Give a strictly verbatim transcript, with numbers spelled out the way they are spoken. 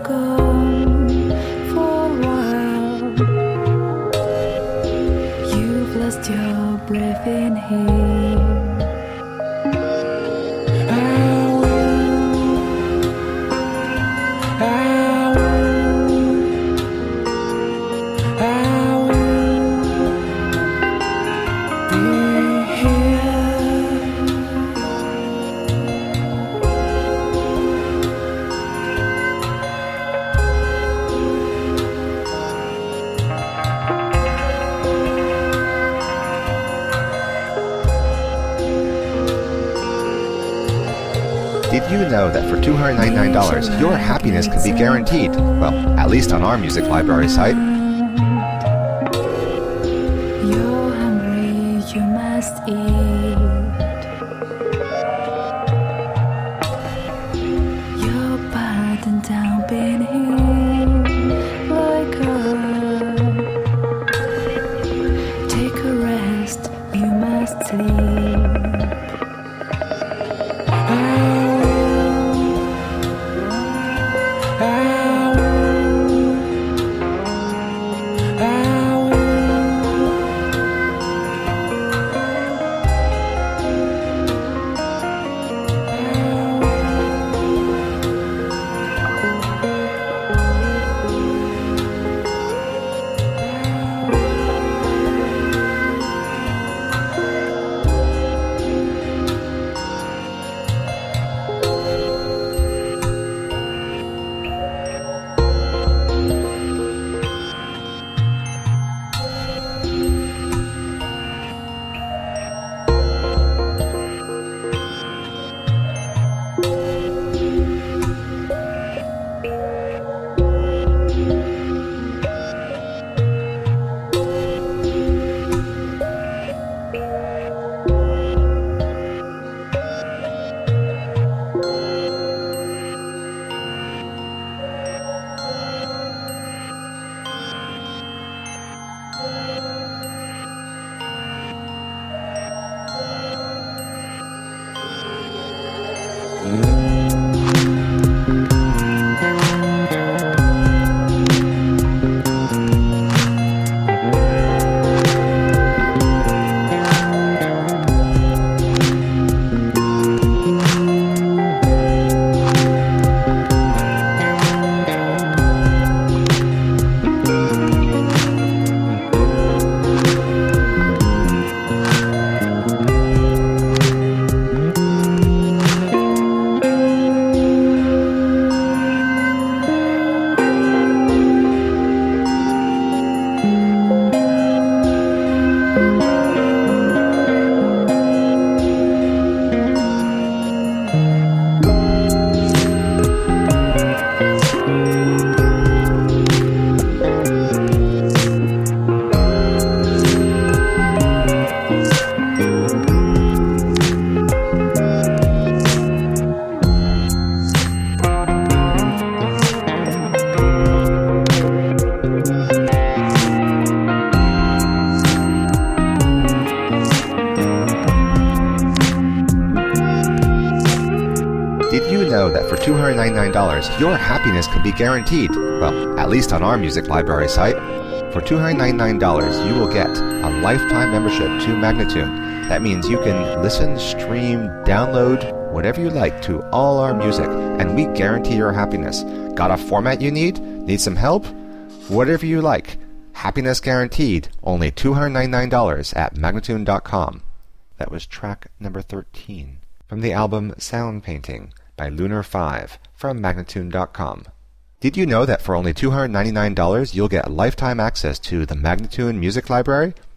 gone for a while. You've lost your breath in here. I will, I will, I will be here. Did you know that for two hundred ninety-nine dollars, your happiness can be guaranteed? Well, at least on our music library site. You're hungry, you must eat. You're burdened down beneath like earth. Take a rest, you must sleep. Did you know that for two hundred ninety-nine dollars, your happiness can be guaranteed? Well, at least on our music library site. For two hundred ninety-nine dollars, you will get a lifetime membership to Magnatune. That means you can listen, stream, download, whatever you like to all our music, and we guarantee your happiness. Got a format you need? Need some help? Whatever you like. Happiness guaranteed. Only two hundred ninety-nine dollars at Magnatune dot com. That was track number thirteen from the album Sound Painting by Lunar five from Magnatune dot com. Did you know that for only two hundred ninety-nine dollars you'll get lifetime access to the Magnatune Music Library?